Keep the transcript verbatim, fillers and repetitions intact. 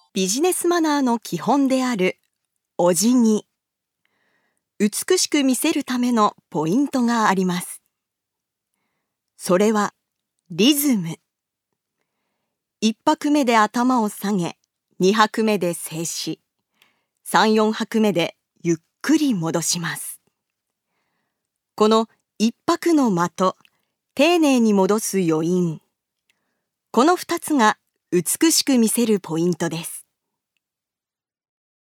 ビジネスマナーの基本であるお辞儀。美しく見せるためのポイントがあります。それはリズム。一拍目で頭を下げ、二拍目で静止、三、四拍目でゆっくり戻します。この一拍の間と丁寧に戻す余韻。この二つが美しく見せるポイントです。